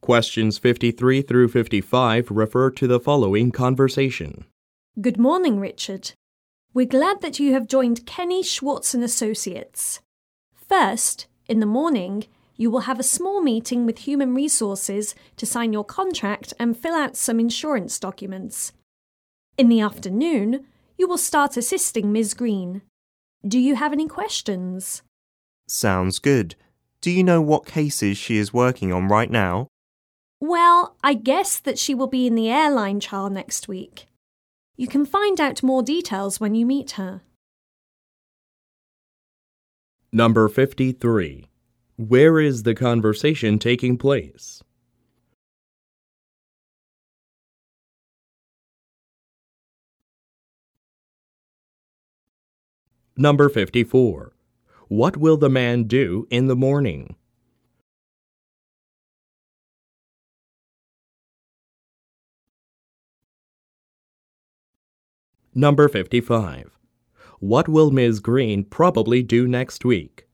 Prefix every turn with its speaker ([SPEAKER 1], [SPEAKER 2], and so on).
[SPEAKER 1] Questions 53 through 55 refer to the following conversation.
[SPEAKER 2] Good morning, Richard. We're glad that you have joined Kenny Schwartz & Associates. First, in the morning, you will have a small meeting with Human Resources to sign your contract and fill out some insurance documents. In the afternoon, you will start assisting Ms. Green. Do you have any questions?
[SPEAKER 3] Sounds good. Do you know what cases she is working on right now?
[SPEAKER 2] Well, I guess that she will be in the airline trial next week. You can find out more details when you meet her.
[SPEAKER 1] Number 53. Where is the conversation taking place? Number 54. What will the man do in the morning? Number 55. What will Ms. Green probably do next week?